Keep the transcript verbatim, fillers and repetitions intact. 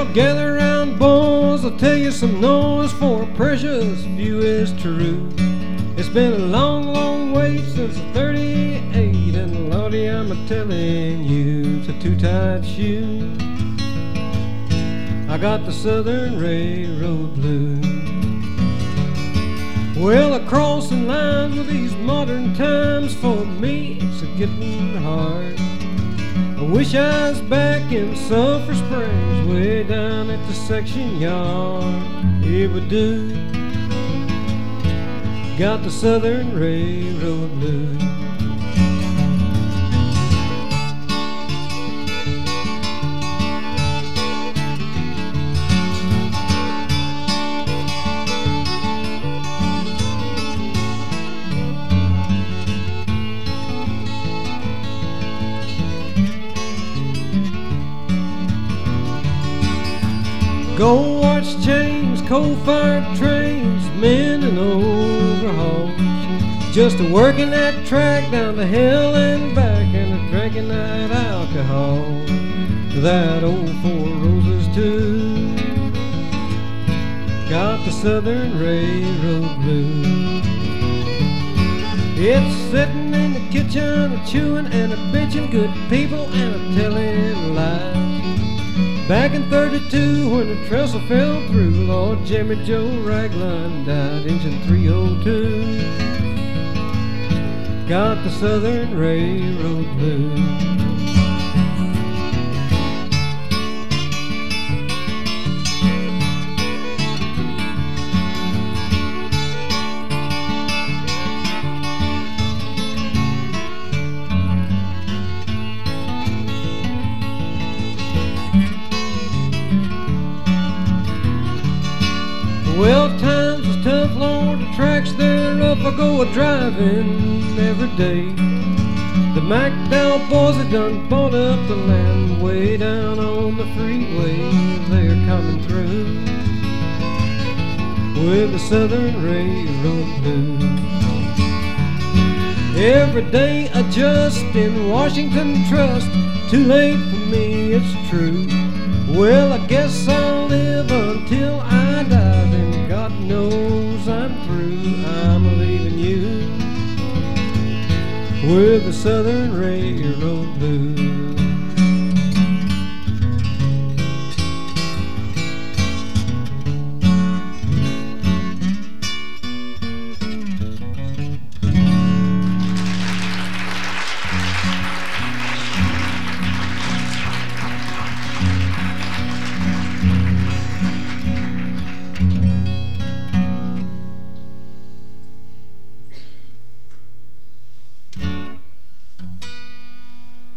Well, gather round, boys, I'll tell you some noise, for a precious few is true. It's been a long, long wait since thirty-eight, and Lordy, I'm a-telling you, it's a two-tied shoe. I got the Southern Railroad blues. Well, a crossing lines with these modern times, for me it's a getting hard. I wish I was back in Sulphur Springs, way down at the section yard. It would do. Got the Southern Railroad blues. Go watch chains, coal-fired trains, men in overhauls, just a working that track down the hill and back, and a drinking that alcohol. That old Four Roses too. Got the Southern Railroad blues. It's sitting in the kitchen, a chewing and a bitching, good people and a telling lies. Back in thirty-two, when the trestle fell through, Lord Jimmy Joe Ragline died, engine three oh two. Got the Southern Railroad blues. Well, times is tough, Lord, the tracks they're rough. I go a-driving every day. The McDowell boys have done bought up the land way down on the freeway. They're coming through with the Southern Railroad blues. Every day adjusting Washington Trust. Too late for me, it's true. Well, I guess I'll live until I die, then God knows I'm through. I'm leaving you with the Southern Railroad blues.